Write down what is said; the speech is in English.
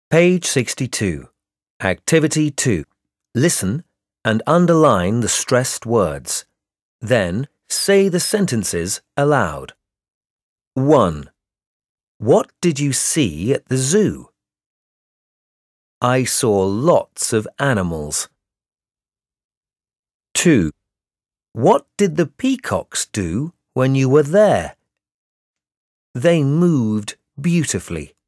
Page 62. Activity 2. Listen and underline the stressed words. Then say the sentences aloud. 1. What did you see at the zoo? I saw lots of animals. 2. What did the peacocks do when you were there? They moved beautifully.